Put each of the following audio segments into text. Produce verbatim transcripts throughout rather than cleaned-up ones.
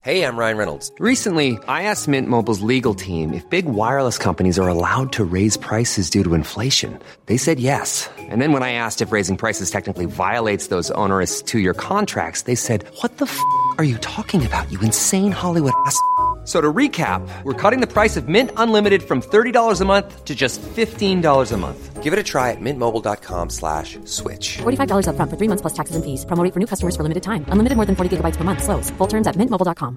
Hey, I'm Ryan Reynolds. Recently, I asked Mint Mobile's legal team if big wireless companies are allowed to raise prices due to inflation. They said yes. And then when I asked if raising prices technically violates those onerous two-year contracts, they said, what the f*** are you talking about, you insane Hollywood ass f- So to recap, we're cutting the price of Mint Unlimited from thirty dollars a month to just fifteen dollars a month. Give it a try at mintmobile.com slash switch. forty-five dollars up front for three months plus taxes and fees. Promo rate for new customers for limited time. Unlimited more than forty gigabytes per month. Slows full terms at mint mobile dot com.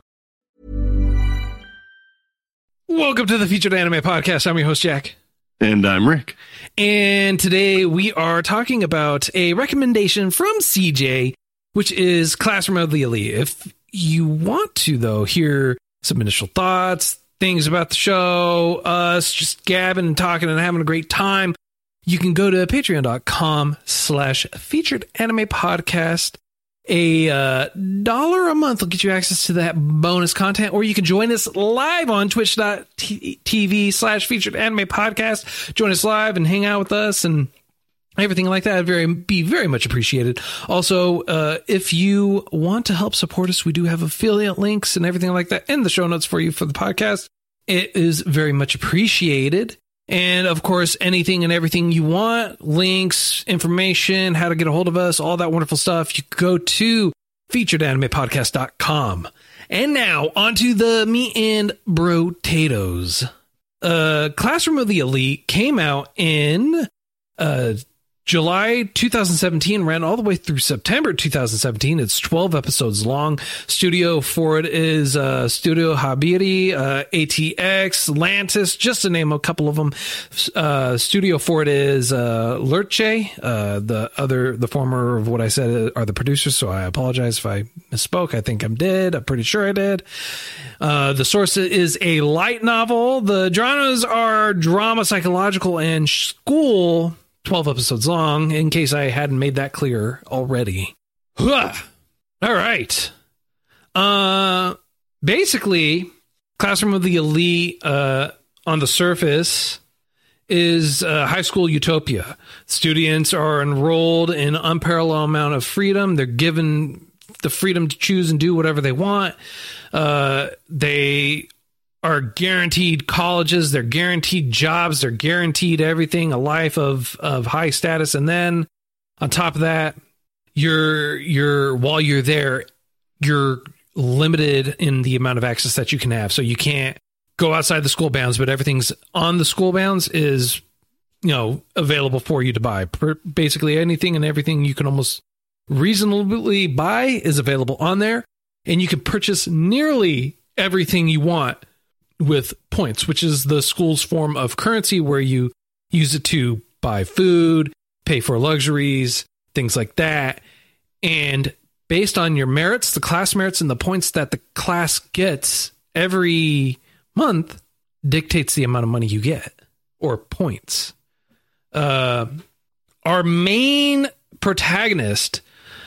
Welcome to the Featured Anime Podcast. I'm your host, Jack. And I'm Rick. And today we are talking about a recommendation from C J, which is Classroom of the Elite. If you want to, though, hear some initial thoughts, things about the show, us just gabbing and talking and having a great time, you can go to patreon.com slash featured anime podcast. A uh, dollar a month will get you access to that bonus content, or you can join us live on twitch.tv slash featured anime podcast. Join us live and hang out with us and everything like that. Very be very much appreciated. Also, uh, if you want to help support us, we do have affiliate links and everything like that in the show notes for you for the podcast. It is very much appreciated. And of course, anything and everything you want, links, information, how to get a hold of us, all that wonderful stuff, you go to featured anime podcast dot com. And now onto the meat and potatoes. Uh, Classroom of the Elite came out in uh, July twenty seventeen, ran all the way through September twenty seventeen. It's twelve episodes long. Studio for it is uh, Studio Habiri, uh, A T X, Lantis, just to name a couple of them. Uh, studio for it is uh, Lerche. Uh, the other, the former of what I said are the producers, so I apologize if I misspoke. I think I did. I'm pretty sure I did. Uh, the source is a light novel. The genres are drama, psychological, and school. twelve episodes long, in case I hadn't made that clear already. All right. Uh, basically, Classroom of the Elite, uh, on the surface, is uh, high school utopia. Students are enrolled in an unparalleled amount of freedom. They're given the freedom to choose and do whatever they want. Uh, they are guaranteed colleges, they're guaranteed jobs, they're guaranteed everything, a life of, of high status. And then on top of that, you're, you're, while you're there, you're limited in the amount of access that you can have. So you can't go outside the school bounds, but everything's on the school bounds is, you know, available for you to buy. Basically anything and everything you can almost reasonably buy is available on there. And you can purchase nearly everything you want with points, which is the school's form of currency where you use it to buy food, pay for luxuries, things like that. And based on your merits, the class merits and the points that the class gets every month dictates the amount of money you get or points. Uh, our main protagonist,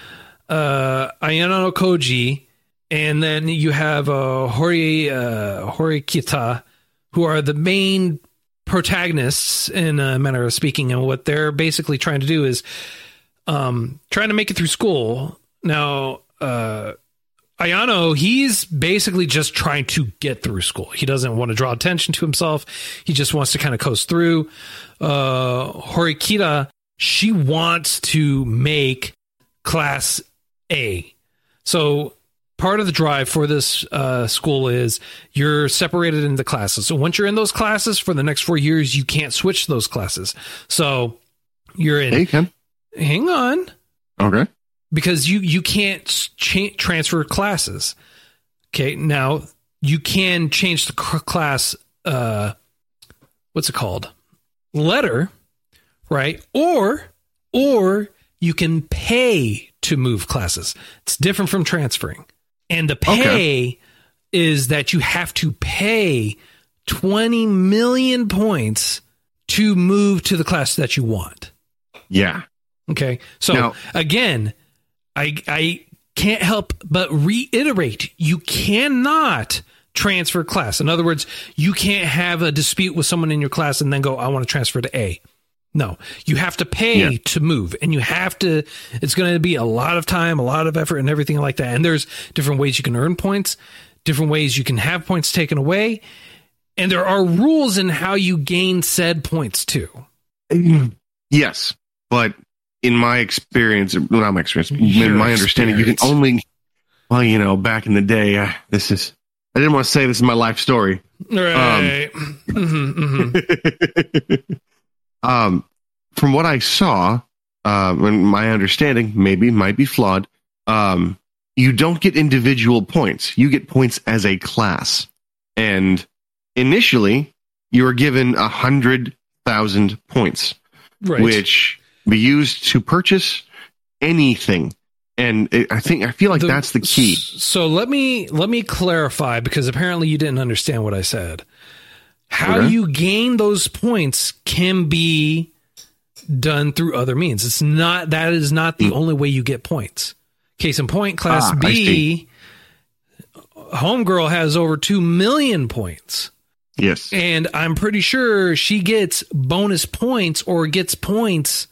uh, Ayano Koji, and then you have uh, Hori uh, Horikita, who are the main protagonists in a manner of speaking. And what they're basically trying to do is um, trying to make it through school. Now, uh, Ayano, he's basically just trying to get through school. He doesn't want to draw attention to himself. He just wants to kind of coast through. Uh, Horikita, she wants to make class A. So part of the drive for this uh, school is you're separated into classes. So once you're in those classes for the next four years, you can't switch those classes. So you're in. Hey, Ken. Hang on. Okay. Because you, you can't cha- transfer classes. Okay. Now you can change the c- class. Uh, what's it called? Letter. Right. Or, or you can pay to move classes. It's different from transferring. And the pay okay. is that you have to pay twenty million points to move to the class that you want. Yeah. Okay. So now, again, I I can't help but reiterate, you cannot transfer class. In other words, you can't have a dispute with someone in your class and then go, I want to transfer to A. No, you have to pay yeah. to move, and you have to, it's going to be a lot of time, a lot of effort and everything like that. And there's different ways you can earn points, different ways you can have points taken away, and there are rules in how you gain said points too. Yes, but in my experience, well, not my experience, Your in my understanding, you can experience. only, well, you know, back in the day, uh, this is, I didn't want to say this is my life story. Right. mm-hmm, mm-hmm. um, from what I saw, um, and my understanding maybe might be flawed, um, you don't get individual points. You get points as a class. And initially, you were given a hundred thousand points, Right. which be used to purchase anything. And it, I think I feel like The- that's the key. So let me let me clarify, because apparently you didn't understand what I said. How Okay. you gain those points can be done through other means. It's not that is not the Mm. only way you get points. Case in point, Class Ah, I B, see. Homegirl has over two million points. Yes. And I'm pretty sure she gets bonus points or gets points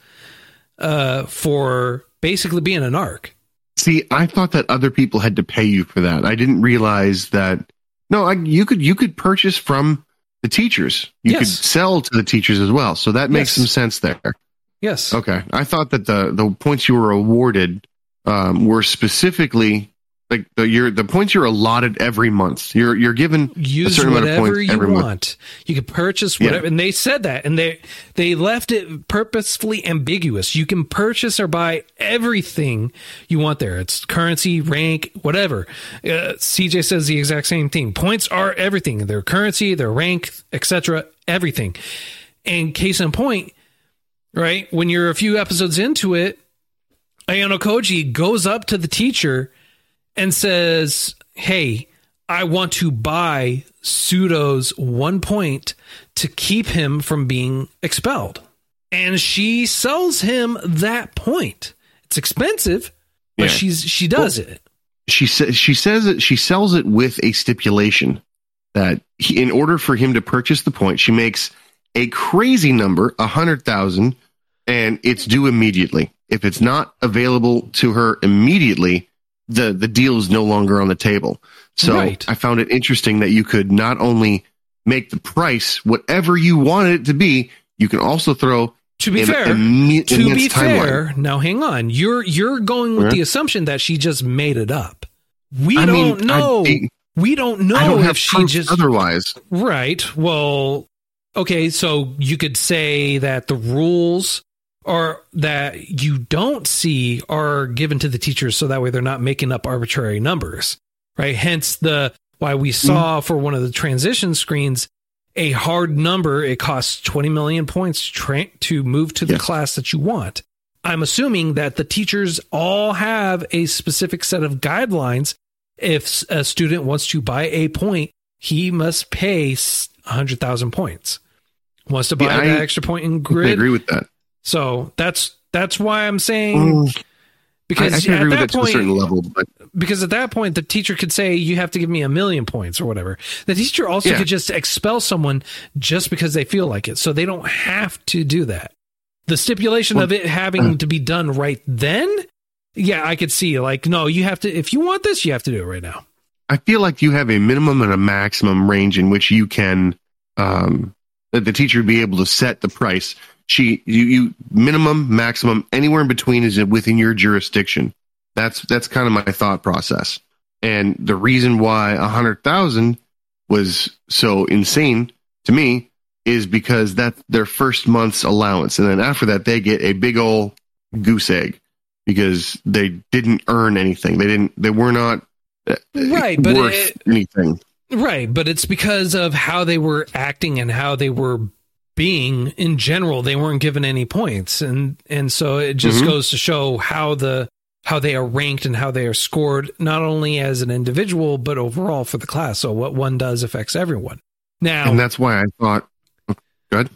uh, for basically being an ARC. See, I thought that other people had to pay you for that. I didn't realize that. No, I, you could you could purchase from the teachers. You Yes. could sell to the teachers as well. So that makes Yes. some sense there. Yes. Okay, I thought that the the points you were awarded um, were specifically like the your the points you're allotted every month. You're you're given a Use certain amount of whatever points you every want. month. You can purchase Yeah. whatever, and they said that, and they they left it purposefully ambiguous. You can purchase or buy everything you want there. It's currency, rank, whatever. Uh, C J says the exact same thing. Points are everything. Their currency, their rank, et cetera. Everything. And case in point, right when you're a few episodes into it, Ayano Koji goes up to the teacher and says, "Hey, I want to buy Pseudo's one point to keep him from being expelled." And she sells him that point. It's expensive, but Yeah. she's she does it. She says she says that she sells it with a stipulation that he, in order for him to purchase the point, she makes a crazy number, a hundred thousand, and it's due immediately. If it's not available to her immediately, the the deal is no longer on the table. So Right. I found it interesting that you could not only make the price whatever you wanted it to be, you can also throw To be an fair, imme- to immense be timeline. fair, now hang on. You're you're going with Yeah. the assumption that she just made it up. We I don't mean, know. I- we don't know I don't have if she proof just otherwise. Right. Well, okay, so you could say that the rules are that you don't see are given to the teachers so that way they're not making up arbitrary numbers. Right? Hence the why we saw for one of the transition screens a hard number. It costs twenty million points to, tra- to move to the Yes. class that you want. I'm assuming that the teachers all have a specific set of guidelines. If a student wants to buy a point, he must pay one hundred thousand points. Wants to buy Yeah, I- that extra point in I grid. agree with that. So that's that's why I'm saying Mm, because I, I can at agree with that that to a certain point, level, but because at that point the teacher could say you have to give me a million points or whatever. The teacher also Yeah. could just expel someone just because they feel like it, so they don't have to do that. The stipulation Well, of it having to be done right then, yeah, I could see like no, you have to if you want this, you have to do it right now. I feel like you have a minimum and a maximum range in which you can, um, that the teacher would be able to set the price. She, you, you minimum, maximum, anywhere in between is within your jurisdiction. That's that's kind of my thought process. And the reason why a hundred thousand was so insane to me is because that's their first month's allowance, and then after that they get a big ol' goose egg because they didn't earn anything. They didn't. They were not uh, Right, but worth it- anything. Right, but it's because of how they were acting and how they were being in general. They weren't given any points, and and so it just Mhm. goes to show how the how they are ranked and how they are scored, not only as an individual but overall for the class. So what one does affects everyone. Now, And that's why I thought, good.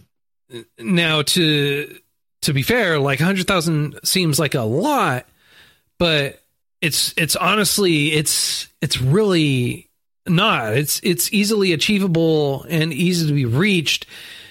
now to to be fair, like one hundred thousand seems like a lot, but it's it's honestly it's it's really not. It's it's easily achievable and easy to be reached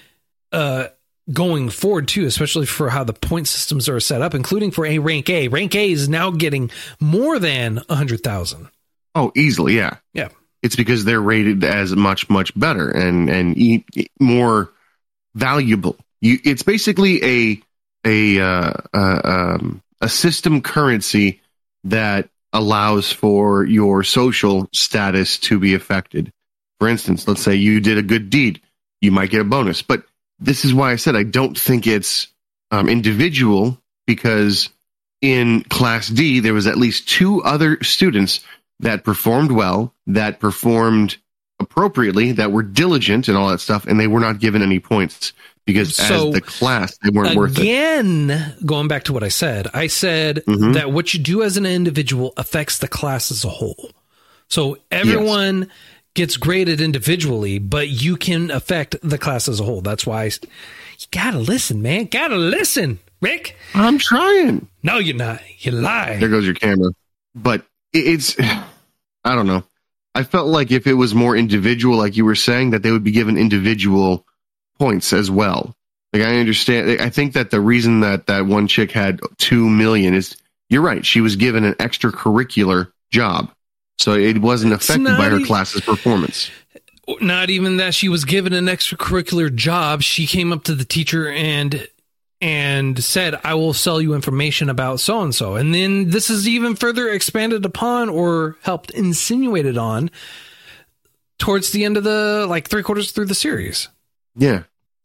uh going forward too, especially for how the point systems are set up, including for a rank A. Rank A is now getting more than one hundred thousand. Oh, easily, yeah. Yeah. it's because they're rated as much, much better and, and e- more valuable. You, it's basically a, a, uh, uh, um, a system currency that allows for your social status to be affected. For instance, let's say you did a good deed, you might get a bonus. But this is why I said I don't think it's um, individual, because in Class D, there was at least two other students that performed well, that performed appropriately, that were diligent and all that stuff, and they were not given any points because So, as the class, they weren't worth it. Again, going back to what I said, I said Mhm. that what you do as an individual affects the class as a whole. So everyone yes. gets graded individually, but you can affect the class as a whole. That's why I, you gotta listen, man. Gotta listen, Rick. I'm trying. No, you're not. You lie. There goes your camera. But it's, I don't know. I felt like if it was more individual, like you were saying, that they would be given individual points as well. Like, I understand. I think that the reason that that one chick had two million is, you're right, she was given an extracurricular job. So it wasn't affected by her e- class's performance. Not even that she was given an extracurricular job. She came up to the teacher and and said, I will sell you information about so-and-so. And then this is even further expanded upon or helped insinuated on towards the end of the, like, three quarters through the series. Yeah.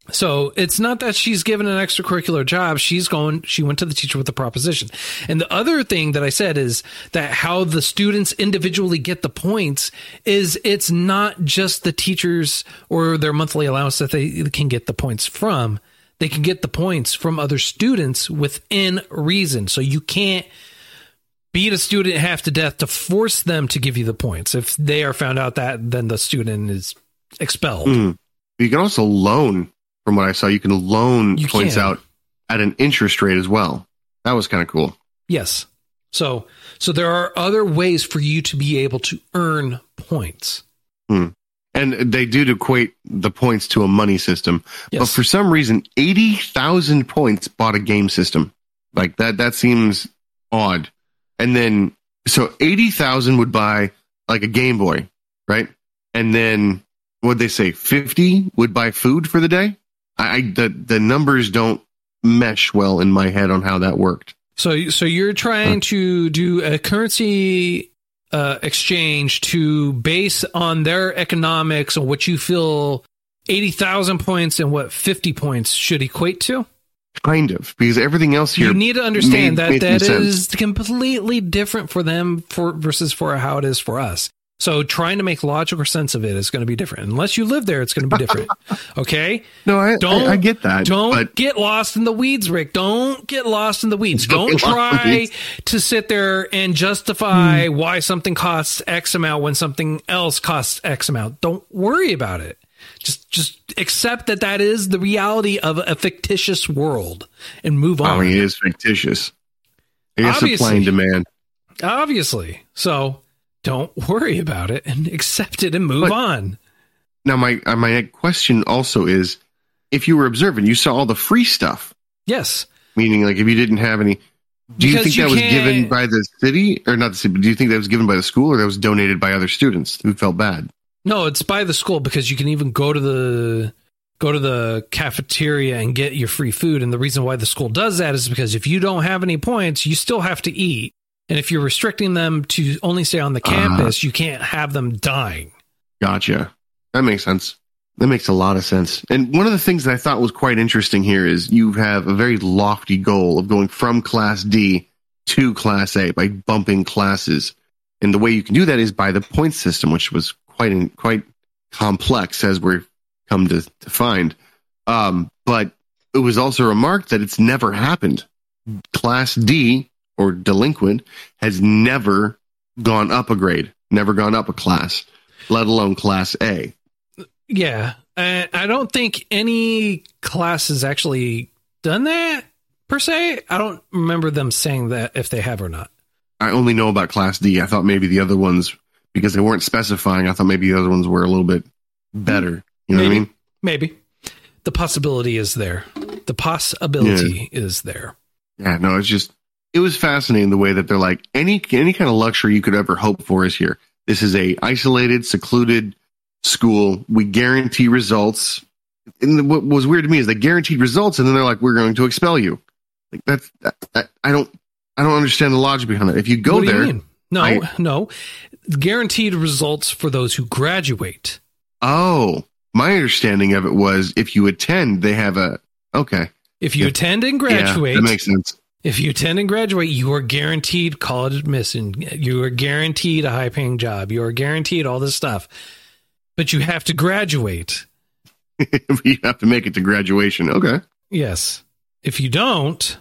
So it's not that she's given an extracurricular job. She's going, she went to the teacher with the proposition. And the other thing that I said is that how the students individually get the points is it's not just the teachers or their monthly allowance that they can get the points from. They can get the points from other students within reason. So you can't beat a student half to death to force them to give you the points. If they are found out that, then the student is expelled. Mm. You can also loan, from what I saw, you can loan you points can. out at an interest rate as well. That was kind of cool. Yes. So, so there are other ways for you to be able to earn points. Hmm. And they do equate the points to a money system. Yes. But for some reason, eighty thousand points bought a game system. Like that, that seems odd. And then, so eighty thousand would buy like a Game Boy, right? And then, what'd they say? fifty would buy food for the day? I, I the, the numbers don't mesh well in my head on how that worked. So, so you're trying to do a currency uh, exchange to base on their economics on what you feel eighty thousand points and what fifty points should equate to? Kind of, because everything else here. You need to understand made, that made that is sense. completely different for them for versus for how it is for us. So trying to make logical sense of it is going to be different. Unless you live there, it's going to be different. Okay? No, I, don't, I, I get that. Don't but get lost in the weeds, Rick. Don't get lost in the weeds. Don't Don't get lost in the try weeds. to sit there and justify Hmm. why something costs X amount when something else costs X amount. Don't worry about it. Just just accept that that is the reality of a fictitious world and move on. Oh, he is fictitious. I guess Obviously. supply and demand. Obviously. So don't worry about it and accept it and move But- on. Now, my uh, my question also is, if you were observant, you saw all the free stuff. Yes. Meaning, like, if you didn't have any, do you Because think you that was can't- given by the city, or not the city? But do you think that was given by the school, or that was donated by other students who felt bad? No, it's by the school because you can even go to the go to the cafeteria and get your free food. And the reason why the school does that is because if you don't have any points, you still have to eat. And if you're restricting them to only stay on the campus, uh, you can't have them dying. Gotcha. That makes sense. That makes a lot of sense. And one of the things that I thought was quite interesting here is you have a very lofty goal of going from Class D to Class A by bumping classes. And the way you can do that is by the point system, which was quite in, quite complex as we've come to, to find. Um, but it was also remarked that it's never happened. Class D, or delinquent, has never gone up a grade, never gone up a class, let alone Class A. Yeah. Uh, I don't think any class has actually done that, per se. I don't remember them saying that if they have or not. I only know about Class D. I thought maybe the other ones, because they weren't specifying, I thought maybe the other ones were a little bit better. You know maybe, what I mean? Maybe. The possibility is there. The possibility yeah. is there. Yeah, no, it's just, it was fascinating the way that they're like, any any kind of luxury you could ever hope for is here. This is a isolated, secluded school. We guarantee results. And what was weird to me is they guaranteed results, and then they're like, "We're going to expel you." Like that's that, that, I don't I don't understand the logic behind that. If you go what do there, you mean? no, I, no, guaranteed results for those who graduate. Oh, my understanding of it was if you attend, they have a okay. If you if, attend and graduate, yeah, that makes sense. If you attend and graduate, you are guaranteed college admission. You are guaranteed a high-paying job. You are guaranteed all this stuff, but you have to graduate. You have to make it to graduation. Okay. Yes. If you don't,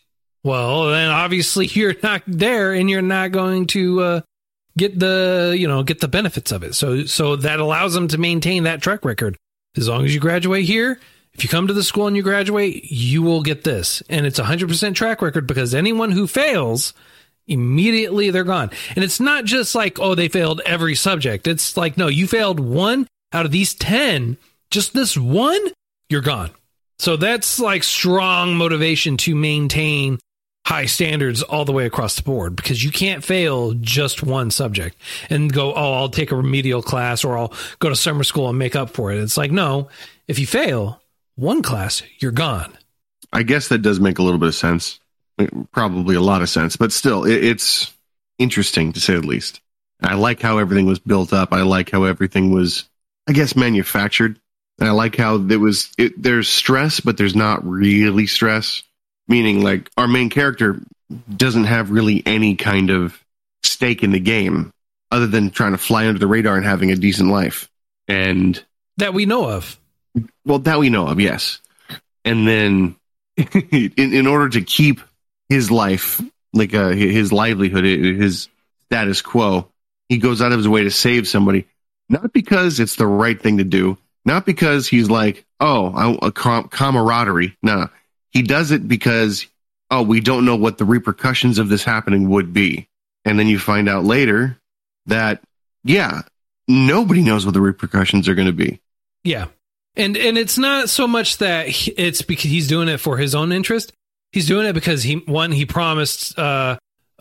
well, then obviously you're not there, and you're not going to uh, get the you know get the benefits of it. So so that allows them to maintain that track record. As long as you graduate here, if you come to the school and you graduate, you will get this, and it's a hundred percent track record because anyone who fails, immediately they're gone. And it's not just like, oh, they failed every subject. It's like, no, you failed one out of these ten. Just this one, you're gone. So that's like strong motivation to maintain high standards all the way across the board, because you can't fail just one subject and go, oh, I'll take a remedial class or I'll go to summer school and make up for it. It's like, no, if you fail one class, you're gone. I guess that does make a little bit of sense. Probably a lot of sense, but still, it, it's interesting to say the least. I like how everything was built up. I like how everything was, I guess, manufactured. And I like how there was, it, there's stress, but there's not really stress. Meaning, like, our main character doesn't have really any kind of stake in the game other than trying to fly under the radar and having a decent life. And that we know of. Well, that we know of, yes. And then in, in order to keep his life, like uh, his livelihood, his status quo, he goes out of his way to save somebody. Not because it's the right thing to do. Not because he's like, oh, I, a com- camaraderie. No, he does it because, oh, we don't know what the repercussions of this happening would be. And then you find out later that, yeah, nobody knows what the repercussions are going to be. Yeah. And and it's not so much that he, it's because he's doing it for his own interest. He's doing it because, he one, he promised uh, uh,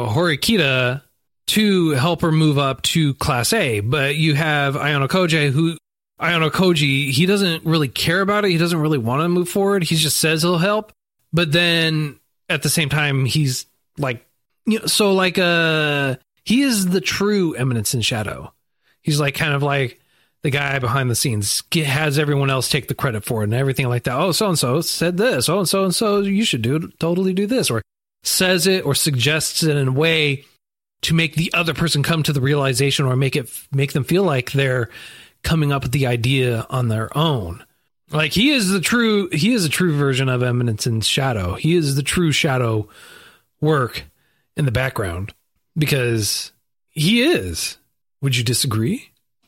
Horikita to help her move up to Class A. But you have Ayano Koji, who... Ayano Koji, he doesn't really care about it. He doesn't really want to move forward. He just says he'll help. But then at the same time, he's like, you know, so like, uh, he is the true Eminence in Shadow. He's like, kind of like the guy behind the scenes, get, has everyone else take the credit for it and everything like that. Oh, so-and-so said this. Oh, and so-and-so, you should do totally do this, or says it or suggests it in a way to make the other person come to the realization, or make it, make them feel like they're coming up with the idea on their own. Like, he is the true, he is a true version of Eminence in Shadow. He is the true Shadow work in the background, because he is. Would you disagree?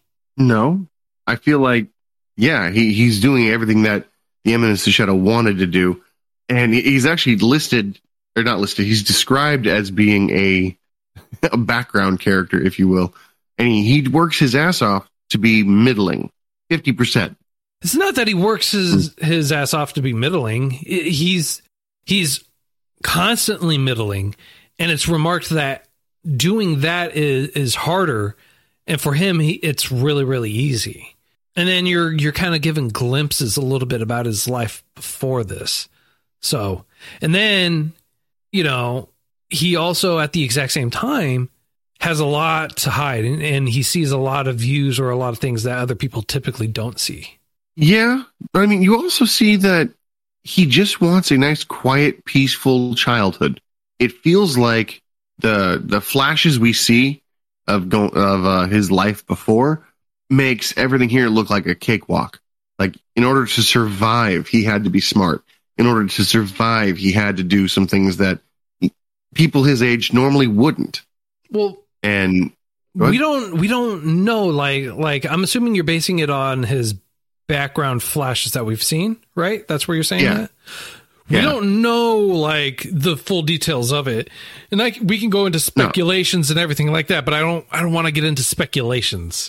No, I feel like, yeah, he, he's doing everything that the Eminence in Shadow wanted to do. And he's actually listed, or not listed, he's described as being a, a background character, if you will. And he, he works his ass off to be middling, fifty percent. It's not that he works his, his ass off to be middling. He's he's constantly middling, and it's remarked that doing that is, is harder, and for him, he, it's really, really easy. And then you're you're kind of given glimpses a little bit about his life before this. So, and then, you know, he also at the exact same time has a lot to hide, and, and he sees a lot of views or a lot of things that other people typically don't see. Yeah, but I mean, you also see that he just wants a nice, quiet, peaceful childhood. It feels like the the flashes we see of go, of uh, his life before makes everything here look like a cakewalk. Like, in order to survive, he had to be smart. In order to survive, he had to do some things that people his age normally wouldn't. Well, and we don't we don't know, like like I'm assuming you're basing it on his background flashes that we've seen, right? That's where you're saying yeah. that? We yeah. don't know like the full details of it. And like we can go into speculations no. and everything like that, but I don't I don't want to get into speculations.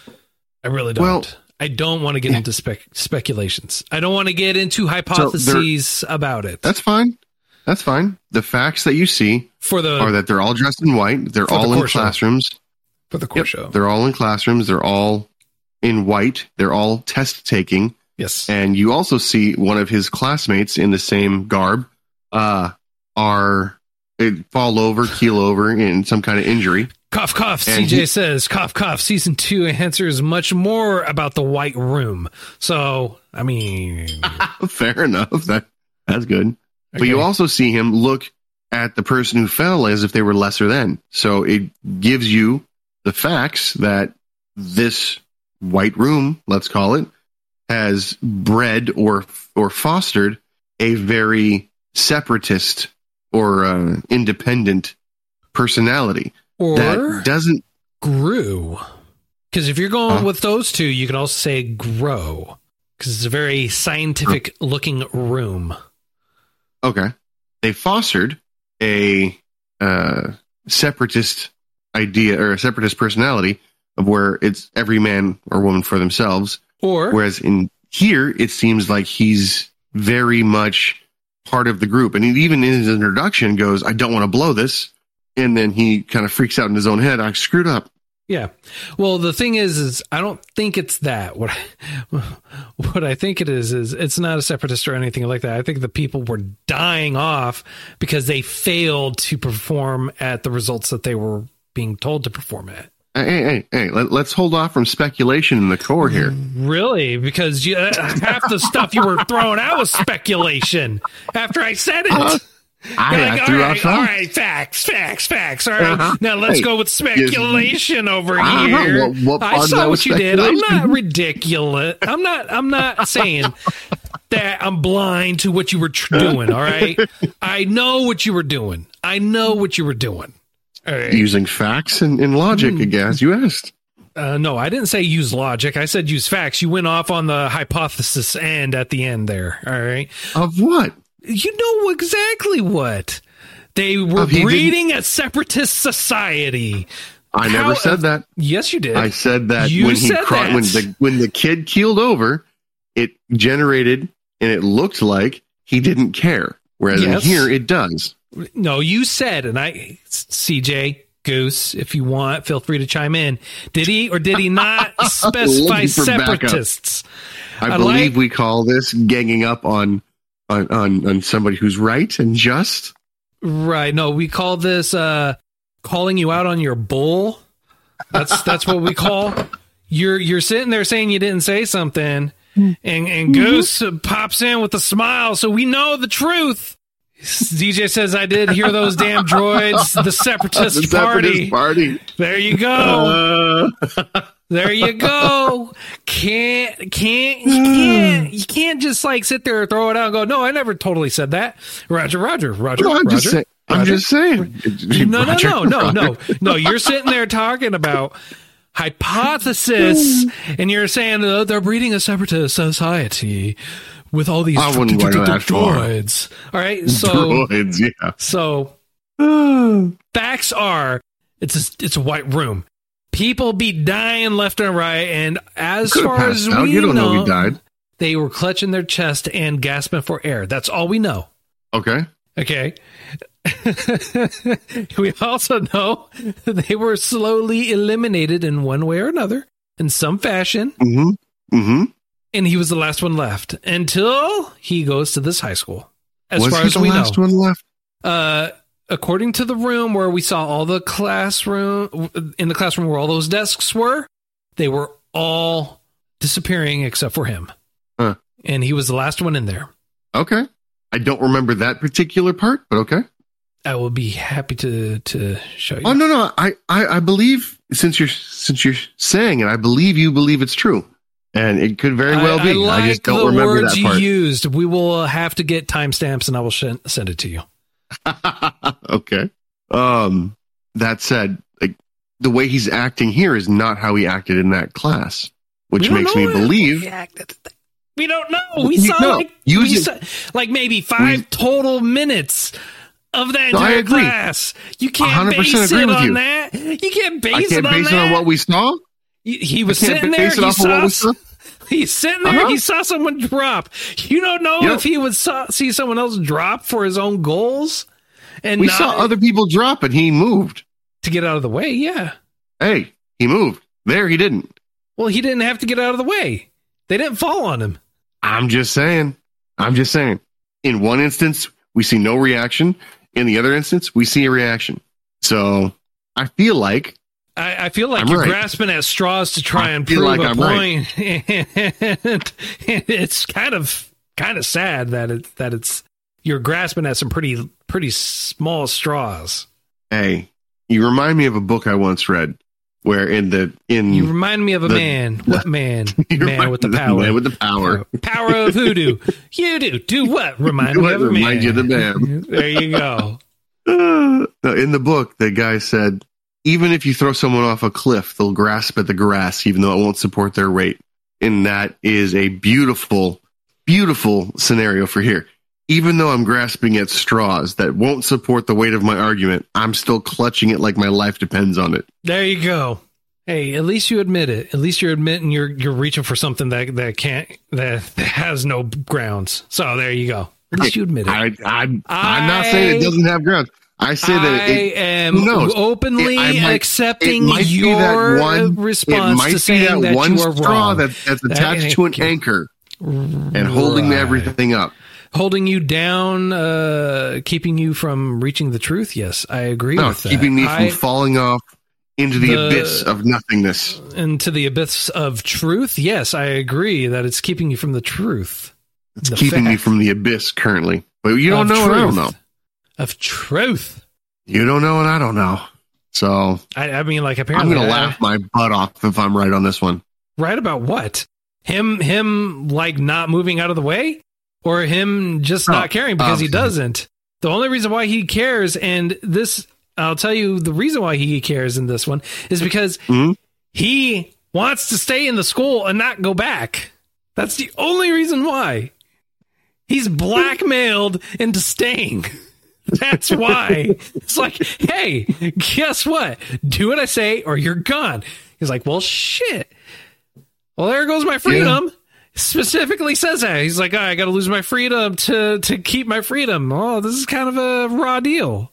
I really don't. Well, I don't want to get yeah. into spec speculations. I don't want to get into hypotheses so about it. That's fine. That's fine. The facts that you see for the are that they're all dressed in white. They're all the in classrooms. for the core Yep. show. They're all in classrooms. They're all in white. They're all test taking. Yes. And you also see one of his classmates in the same garb uh, are it fall over, keel over in some kind of injury. Cough, cough. And C J he- says, cough, cough. Season two answers much more about the White Room. So, I mean, Fair enough. That that's good. But you okay. also see him look at the person who fell as if they were lesser than. So it gives you the facts that this white room, let's call it, has bred or or fostered a very separatist or uh, independent personality or that doesn't. grew. Because if you're going Huh? with those two, you can also say grow. Because it's a very scientific looking room. Okay, they fostered a uh, separatist idea or a separatist personality of where it's every man or woman for themselves. Or, Whereas in here, it seems like he's very much part of the group. And he, even in his introduction goes, I don't want to blow this. And then he kind of freaks out in his own head. I screwed up. yeah. Well, the thing is, is I don't think it's that. What I, what I think it is, is it's not a separatist or anything like that. I think the people were dying off because they failed to perform at the results that they were being told to perform at. Hey, hey, hey, let, let's hold off from speculation in the core here. Really? Because you, uh, half the stuff you were throwing out was speculation after I said it. Uh, I, You're like, I all threw out right, some. all right, facts, facts, facts. All right, Uh-huh. now let's Hey, go with speculation over Uh-huh. here. What- what part I of saw that what was you did. I'm not speculation? ridiculous. I'm not. I'm not saying that I'm blind to what you were tr- doing. All right, I know what you were doing. I know what you were doing. All right. Using facts and, and logic, Hmm. I guess you asked. Uh, no, I didn't say use logic. I said use facts. You went off on the hypothesis end at the end there. All right. Of what? You know exactly what. They were Of he didn't- breeding a separatist society. I How- never said that. Yes, you did. I said that You when he said cro- that. when the when the kid keeled over, it generated and it looked like he didn't care. Whereas Yes. in here, it does. No, you said, and I, C J, Goose, if you want, feel free to chime in. Did he or did he not specify Looking for backup. separatists? I, I believe like- we call this ganging up on, on on on somebody who's right and just. Right. No, we call this uh, calling you out on your bull. That's that's what we call. You're you're sitting there saying you didn't say something, and and Goose pops in with a smile, so we know the truth. D J says, I did hear those damn droids, the separatist, The party. separatist party. There you go. Uh, There you go. Can't, can't, you can't, you can't just like sit there and throw it out and go, no, I never totally said that. Roger, Roger, Roger, no, I'm Roger. just saying. I'm Roger. just saying. No, no, Roger, no, no, Roger. no, no. You're sitting there talking about hypothesis, and you're saying uh, they're breeding a separatist society with all these I wouldn't go that far. droids. All right, so Droids, yeah. so facts are it's a, it's a white room. People be dying left and right, and as Could've far as passed out. we You don't know know, he died. they were clutching their chest and gasping for air. That's all we know. Okay. Okay. We also know they were slowly eliminated in one way or another, in some fashion, Mm-hmm. Mm-hmm. and he was the last one left until he goes to this high school. As Was far he as the we last know, one left? uh, according to the room where we saw all the classroom in the classroom where all those desks were, they were all disappearing except for him, Huh. and he was the last one in there. Okay. I don't remember that particular part, but okay. I will be happy to to show you. Oh no, no, I, I, I believe since you're since you're saying it, I believe you believe it's true, and it could very well I, be. I like I just don't the remember words that you part. used. We will have to get timestamps, and I will sh- send it to you. Okay. Um. That said, like the way he's acting here is not how he acted in that class, which We don't makes know me how believe. he acted. We don't know. We You saw know, like you we just- saw, like maybe five we- total minutes of that No, I entire agree. class. You can't one hundred percent base agree it with on you. that. You can't base I can't it on base that. it on what we saw. he, he was I can't sitting there. base it He off of what we saw. saw. He's sitting there. Uh-huh. He saw someone drop. You don't know Yep. if he would saw, see someone else drop for his own goals, and We not saw other people drop, and he moved. to get out of the way. Yeah. Hey, he moved. There, he didn't. Well, he didn't have to get out of the way. They didn't fall on him. I'm just saying. I'm just saying. In one instance, we see no reaction. In the other instance, we see a reaction. So I feel like I, I feel like I'm you're right. grasping at straws to try I and feel prove like a I'm point. And it's kind of kind of sad that it that it's you're grasping at some pretty pretty small straws. Hey, you remind me of a book I once read where in the in You remind me of a the- man. What man? You Man remind with the me of power. man with the power. Power of hoodoo. You do. Do what? Remind Do me what? of a man. Remind you of the man. There you go. Uh, no, in the book, the guy said, even if you throw someone off a cliff, they'll grasp at the grass, even though it won't support their weight. And that is a beautiful, beautiful scenario for here. Even though I'm grasping at straws that won't support the weight of my argument, I'm still clutching it like my life depends on it. There you go. Hey, at least you admit it. At least you're admitting you're you're reaching for something that that can't that has no grounds. So there you go. At least you admit it. I, I, I'm I- not saying it doesn't have grounds. I say that I it, am who knows? openly It- I might- accepting it might be your that one, response it might to be saying that, that one you are straw wrong. that, that's attached That- to an anchor and holding Right. everything up. Holding you down, uh, keeping you from reaching the truth. Yes, I agree No, with that. keeping me from I, falling off into the, The- abyss of nothingness. into the abyss of truth. Yes, I agree that it's keeping you from the truth. It's The keeping me fact from the abyss currently. But you don't of know and I don't truth. know. Of truth. You don't know and I don't know. So I, I mean, like I'm apparently, going to I- laugh my butt off if I'm right on this one. right about what? Him, him, like not moving out of the way, or him just Oh, not caring because he obviously. doesn't. The only reason why he cares, and this, I'll tell you, the reason why he cares in this one is because Mhm. he wants to stay in the school and not go back. That's the only reason why. He's blackmailed into staying. That's why. It's like, hey, guess what? Do what I say or you're gone. He's like, well, shit. Well, there goes my freedom. Specifically says that. He's like, oh, I got to lose my freedom to, to keep my freedom. Oh, this is kind of a raw deal.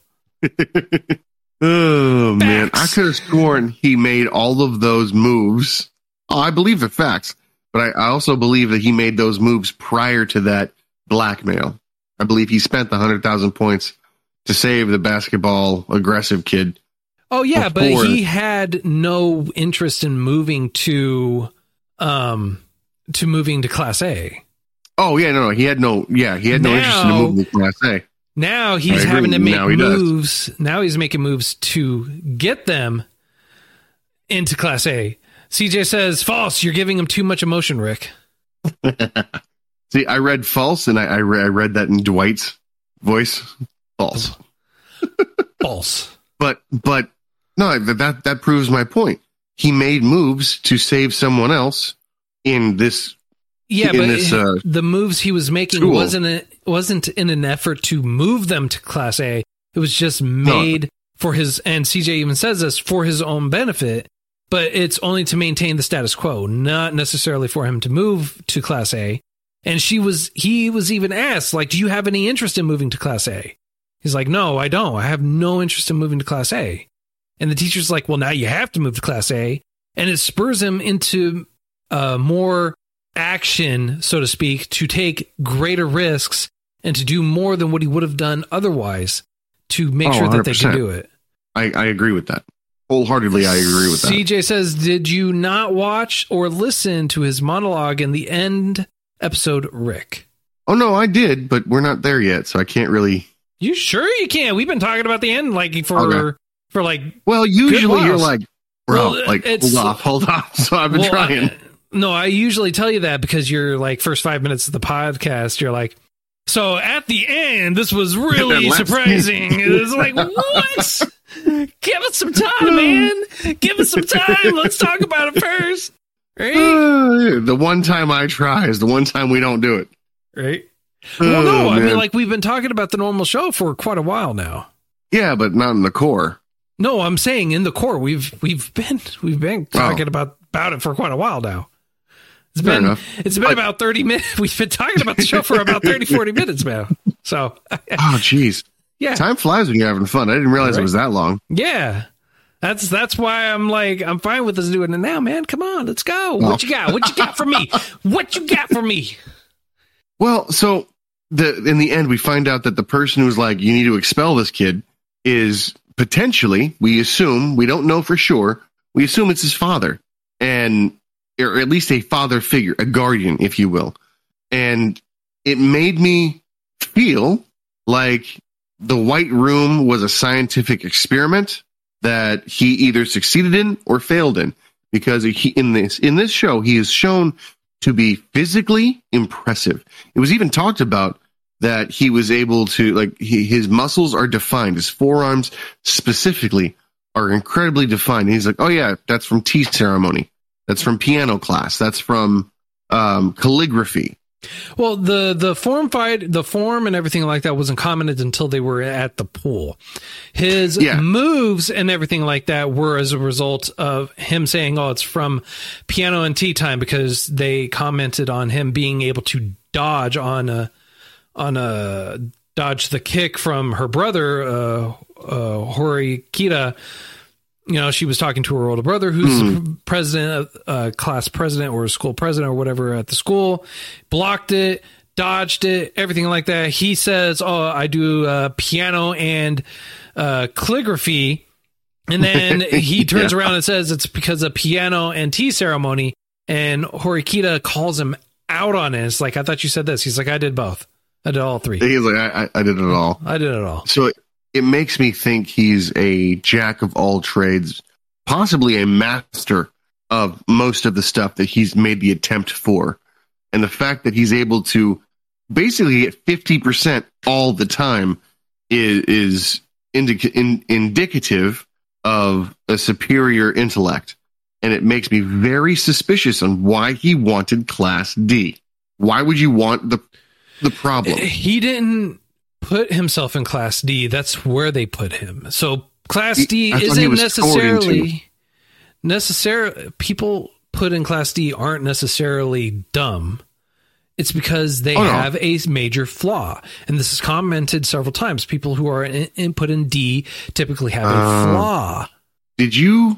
Oh, man. I Facts. could have sworn he made all of those moves. Oh, I believe the facts, but I, I also believe that he made those moves prior to that blackmail. I believe he spent the one hundred thousand points to save the basketball aggressive kid. Oh, yeah, Before- but he had no interest in moving to, um, to moving to Class A. Oh, yeah, no, no. He had no, yeah, he had no interest in Now- moving to Class A. Now I he's agree. having to make Now he does. moves. Now he's making moves to get them into Class A. C J says, false. You're giving him too much emotion, Rick. See, I read false, and I, I, re- I read that in Dwight's voice. False. False. But, but, no, that, that, that proves my point. He made moves to save someone else in this. Yeah, In but this, uh, the moves he was making tool. wasn't a, wasn't in an effort to move them to Class A. It was just made for his, and C J even says this, for his own benefit, but it's only to maintain the status quo, not necessarily for him to move to Class A. And she was, he was even asked, like, do you have any interest in moving to Class A? He's like, no, I don't. I have no interest in moving to Class A. And the teacher's like, well, now you have to move to Class A. And it spurs him into uh, more action, so to speak, to take greater risks and to do more than what he would have done otherwise to make Oh, sure that they one hundred can percent. do it. I, I agree with that. Wholeheartedly, I agree with that. C J says, did you not watch or listen to his monologue in the end episode, Rick? Oh, no, I did, but we're not there yet, so I can't really. You sure you can? We've been talking about the end like for Okay. for like Well, usually while. you're like, bro, Well, like, it's- hold off, hold off. So I've been Well, trying. I- no, I usually tell you that because you're like first five minutes of the podcast, you're like, so at the end, this was really Let's- surprising. It's like, what? Give us some time, man. Give us some time. Let's talk about it first. Right? Uh, the one time I try is the one time we don't do it. Right? Well, no, Oh, I mean, man. like we've been talking about the normal show for quite a while now. Yeah, but not in the core. No, I'm saying in the core, we've we've been we've been talking about about it for quite a while now. It's Fair been enough. it's been But- about thirty minutes. We've been talking about the show for about thirty, forty minutes now. So Oh, jeez. yeah, Time flies when you're having fun. I didn't realize Right. it was that long. yeah. That's that's why I'm like, I'm fine with us doing it now, man. Come on, let's go. Well. What you got? What you got for me? What you got for me? Well, so the in the end, we find out that the person who's like, you need to expel this kid is potentially, we assume, we don't know for sure, we assume it's his father, and or at least a father figure, a guardian, if you will. And it made me feel like the White Room was a scientific experiment that he either succeeded in or failed in, because he, in this in this show, he is shown to be physically impressive. It was even talked about that he was able to, like, he, his muscles are defined. His forearms specifically are incredibly defined. And he's like, oh yeah, that's from tea ceremony. That's from piano class. That's from um, calligraphy. Well, the the form fight, the form and everything like that wasn't commented until they were at the pool. His Yeah. moves and everything like that were as a result of him saying, oh, it's from piano and tea time, because they commented on him being able to dodge on a, on a dodge the kick from her brother, uh, uh, Horikita. You know, she was talking to her older brother, who's mm. president, uh, class president or school president or whatever at the school, blocked it, dodged it, everything like that. He says, oh, I do uh, piano and uh, calligraphy. And then he turns yeah. around and says it's because of piano and tea ceremony. And Horikita calls him out on it. It's like, I thought you said this. He's like, I did both. I did all three. He's like, I, I did it all. I did it all. So it makes me think he's a jack of all trades, possibly a master of most of the stuff that he's made the attempt for. And the fact that he's able to basically get fifty percent all the time is, is indica- in, indicative of a superior intellect. And it makes me very suspicious on why he wanted Class D. Why would you want the the problem? He didn't put himself in Class D. That's where they put him. So Class D I isn't necessarily into. necessarily people put in Class D aren't necessarily dumb. It's because they oh, no. have a major flaw, and this is commented several times. People who are in, input in D typically have a uh, flaw. Did you?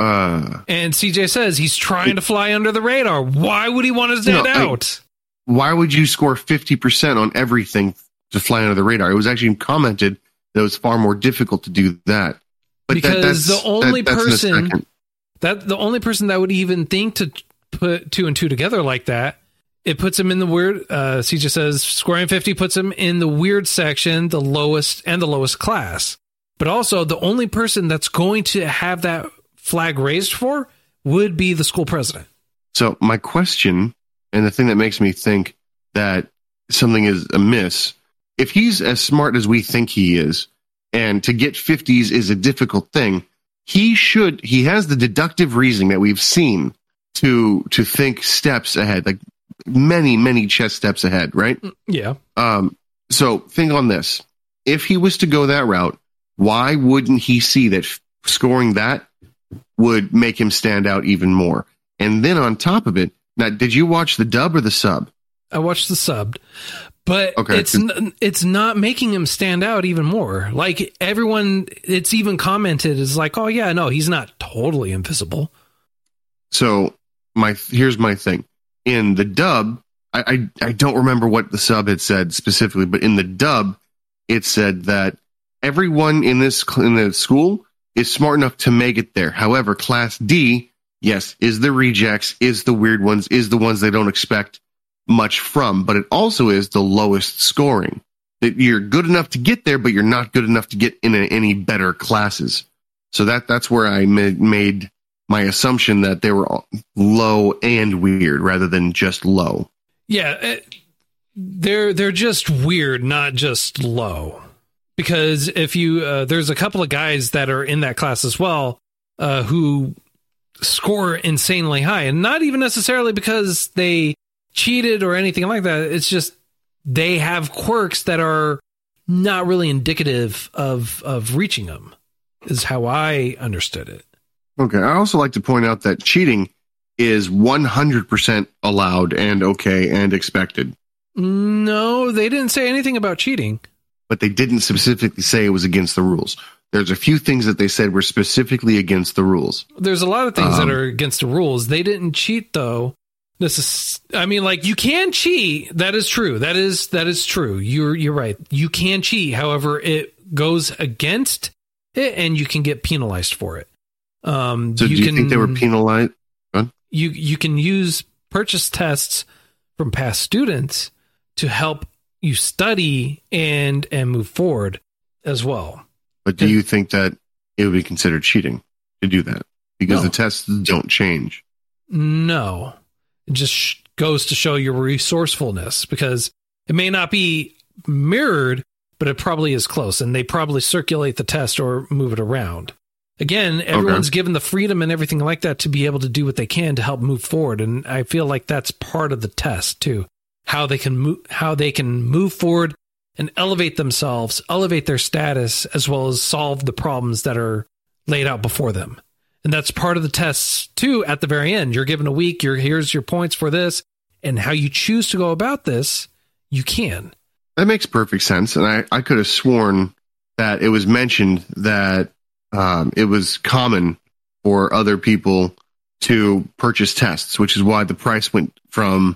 Uh, and C J says he's trying to fly under the radar. Why would he want to stand no, out? I, why would you score fifty percent on everything to fly under the radar? It was actually commented that it was far more difficult to do that. But because that, the only that, person that the only person that would even think to put two and two together like that, it puts him in the weird. Uh, C J says scoring fifty puts him in the weird section, the lowest and the lowest class. But also, the only person that's going to have that flag raised for would be the school president. So my question, and the thing that makes me think that something is amiss, if he's as smart as we think he is, and to get fifties is a difficult thing, he should, he has the deductive reasoning that we've seen to, to think steps ahead, like many, many chess steps ahead, right? Yeah. Um, so think on this. If he was to go that route, why wouldn't he see that f- scoring that would make him stand out even more? And then on top of it, now, did you watch the dub or the sub? I watched the subbed, but okay, it's n- it's not making him stand out even more. Like everyone, it's even commented is like, oh yeah, no, he's not totally invisible. So my here's my thing. In the dub, I, I I don't remember what the sub had said specifically, but in the dub, it said that everyone in this in the school is smart enough to make it there. However, Class D, yes, is the rejects, is the weird ones, is the ones they don't expect much from, but it also is the lowest scoring. That you're good enough to get there, but you're not good enough to get in a, any better classes. So that that's where I made, made my assumption that they were low and weird rather than just low. Yeah, it, they're they're just weird, not just low. Because if you, uh, there's a couple of guys that are in that class as well, uh, who score insanely high, and not even necessarily because they cheated or anything like that. It's just they have quirks that are not really indicative of of reaching them, is how I understood it. Okay, I also like to point out that cheating is one hundred percent allowed and okay and expected. No, they didn't say anything about cheating. But they didn't specifically say it was against the rules. There's a few things that they said were specifically against the rules. There's a lot of things um, that are against the rules. They didn't cheat, though. This is, I mean, like, you can cheat. That is true. That is that is true. You're you're right. You can cheat. However, it goes against it, and you can get penalized for it. Um, so, you do you can, think they were penalized? You you can use purchase tests from past students to help you study and and move forward as well. But do you think that it would be considered cheating to do that? Because No. the tests don't change. No, it just sh- goes to show your resourcefulness, because it may not be mirrored, but it probably is close, and they probably circulate the test or move it around. Again, everyone's Okay. given the freedom and everything like that to be able to do what they can to help move forward, and I feel like that's part of the test too. How they can move, how they can move forward and elevate themselves, elevate their status, as well as solve the problems that are laid out before them. And that's part of the tests too. At the very end, you're given a week. You're here's your points for this, and how you choose to go about this, you can. That makes perfect sense. And I, I could have sworn that it was mentioned that um, it was common for other people to purchase tests, which is why the price went from,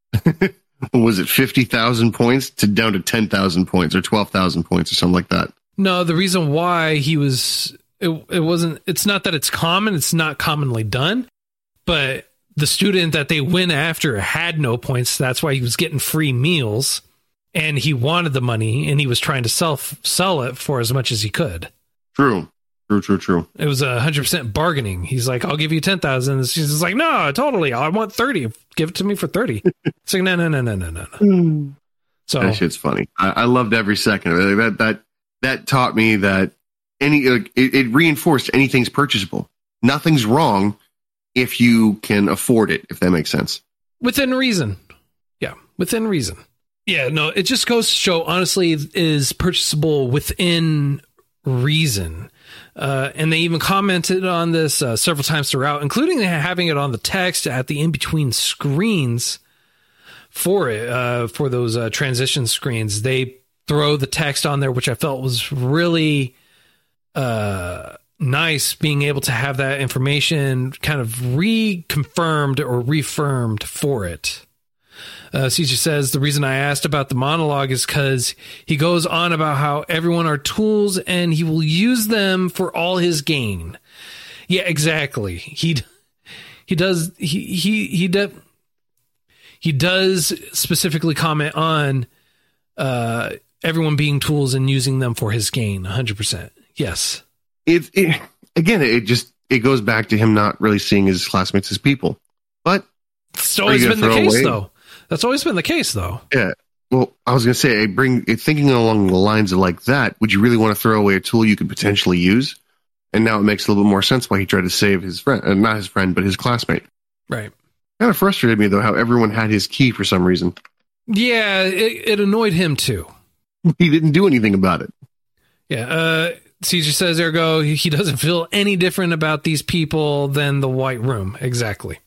was it fifty thousand points to down to ten thousand points or twelve thousand points or something like that. No, the reason why he was, it, it wasn't, it's not that it's common, it's not commonly done, but the student that they went after had no points. That's why he was getting free meals, and he wanted the money, and he was trying to self sell it for as much as he could. True. True, true, true. It was a hundred percent bargaining. He's like, I'll give you ten thousand. She's just like, no, totally. I want thirty. Give it to me for thirty. It's like, no, no, no, no, no, no. no. So That shit's funny. I, I loved every second of it. Like that, that, that taught me that any, like, it, it reinforced anything's purchasable. Nothing's wrong if you can afford it, if that makes sense. within reason. Yeah, within reason. Yeah, no, it just goes to show, honestly, it is purchasable within reason. Uh, and they even commented on this uh, several times throughout, including having it on the text at the in-between screens for it, uh, for those uh, transition screens. They throw the text on there, which I felt was really uh, nice, being able to have that information kind of reconfirmed or reaffirmed for it. Uh, C J says, the reason I asked about the monologue is because he goes on about how everyone are tools and he will use them for all his gain. Yeah, exactly. He he does he he he does he does specifically comment on uh, everyone being tools and using them for his gain. one hundred percent. Yes. It, it again, it just it goes back to him not really seeing his classmates as people. But it's always been the case, away? though. That's always been the case, though. Yeah. Well, I was going to say, I bring thinking along the lines of like that. Would you really want to throw away a tool you could potentially use? And now it makes a little bit more sense why he tried to save his friend, uh, not his friend, but his classmate. Right. Kind of frustrated me though how everyone had his key for some reason. Yeah, it, it annoyed him too. He didn't do anything about it. Yeah. Uh, C J says, ergo, he doesn't feel any different about these people than the White Room. Exactly.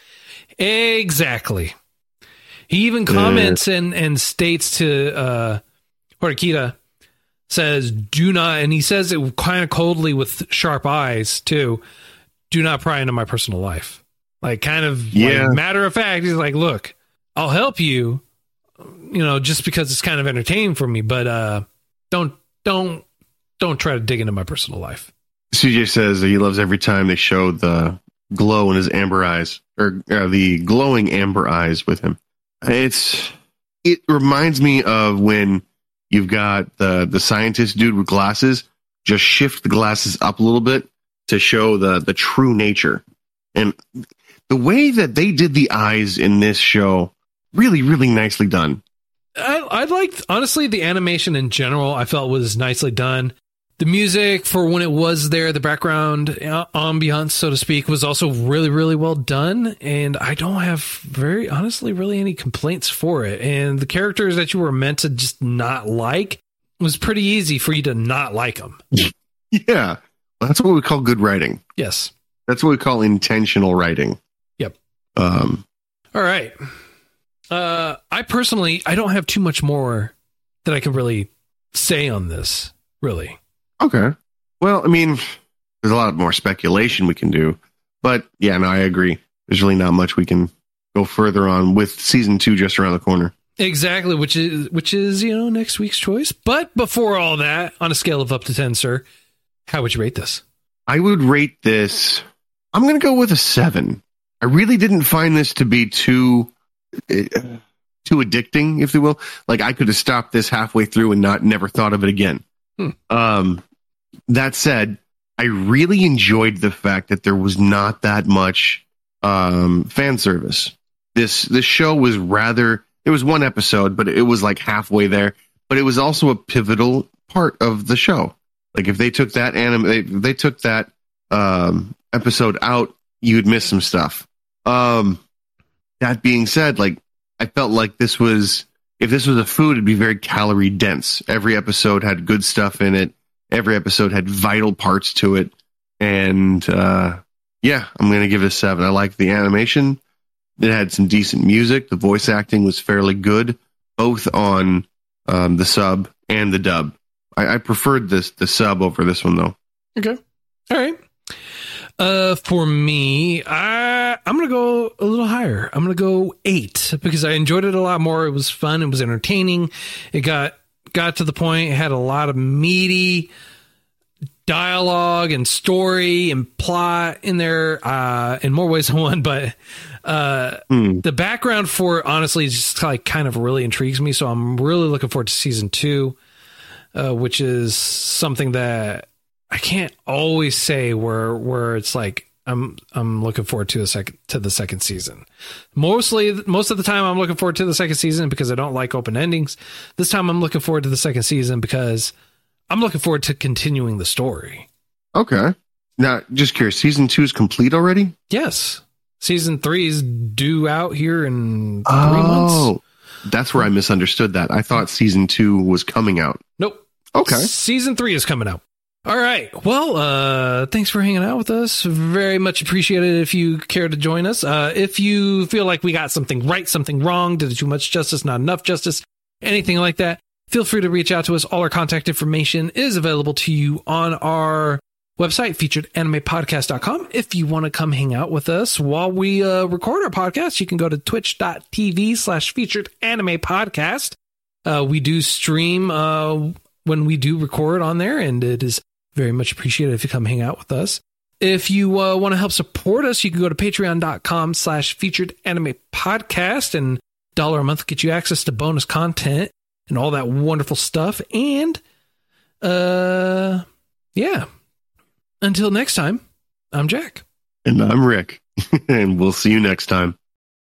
Exactly. He even comments yeah. and, and states to uh, Horikita, says, do not, and he says it kind of coldly with sharp eyes, too, do not pry into my personal life. Like, kind of yeah. like, matter of fact, he's like, look, I'll help you, you know, just because it's kind of entertaining for me, but uh, don't, don't, don't try to dig into my personal life. C J says that he loves every time they show the glow in his amber eyes, or uh, the glowing amber eyes with him. It's it reminds me of when you've got the the scientist dude with glasses, just shift the glasses up a little bit to show the the true nature. And the way that they did the eyes in this show, really, really nicely done. I, I liked, honestly, the animation in general, I felt was nicely done. The music, for when it was there, the background ambiance, so to speak, was also really, really well done. And I don't have very, honestly, really any complaints for it. And the characters that you were meant to just not like, was pretty easy for you to not like them. Yeah. Well, that's what we call good writing. Yes. That's what we call intentional writing. Yep. Um. All right. Uh, I personally, I don't have too much more that I can really say on this, really. Okay. Well, I mean, there's a lot more speculation we can do. But yeah, no, I agree. There's really not much we can go further on with season two just around the corner. Exactly, which is, which is, you know, next week's choice. But before all that, on a scale of up to ten, sir, how would you rate this? I would rate this, I'm going to go with a seven. I really didn't find this to be too, uh, too addicting, if you will. Like, I could have stopped this halfway through and not never thought of it again. Hmm. Um, that said, I really enjoyed the fact that there was not that much um, fan service. This this show was rather, it was one episode, but it was like halfway there. But it was also a pivotal part of the show. Like, if they took that anime, they, they took that um, episode out, you'd miss some stuff. Um, that being said, like, I felt like this was, if this was a food, it'd be very calorie dense. Every episode had good stuff in it. Every episode had vital parts to it. And uh, yeah, I'm going to give it a seven. I like the animation. It had some decent music. The voice acting was fairly good, both on um, the sub and the dub. I, I preferred this the sub over this one, though. Okay. All right. Uh, for me, I, I'm going to go a little higher. I'm going to go eight because I enjoyed it a lot more. It was fun. It was entertaining. It got got to the point. It had a lot of meaty dialogue and story and plot in there uh, in more ways than one. But uh, mm. the background for it, honestly, just like kind of really intrigues me. So I'm really looking forward to season two, uh, which is something that I can't always say where where it's like I'm I'm looking forward to the second to the second season. Mostly, most of the time, I'm looking forward to the second season because I don't like open endings. This time, I'm looking forward to the second season because I'm looking forward to continuing the story. Okay. Now, just curious, season two is complete already? Yes, season three is due out here in three oh, months. Oh, that's where I misunderstood that. I thought season two was coming out. Nope. Okay. Season three is coming out. All right. Well, uh, thanks for hanging out with us. Very much appreciated if you care to join us. Uh, if you feel like we got something right, something wrong, did too much justice, not enough justice, anything like that, feel free to reach out to us. All our contact information is available to you on our website, featured anime podcast dot com. If you want to come hang out with us while we uh, record our podcast, you can go to twitch.tv slash featured anime podcast. Uh, we do stream uh, when we do record on there, and it is very much appreciated if you come hang out with us. If you uh, want to help support us, you can go to patreon.com slash featured anime podcast, and a dollar a month get you access to bonus content and all that wonderful stuff. And uh, yeah, until next time, I'm Jack. And I'm Rick. And we'll see you next time.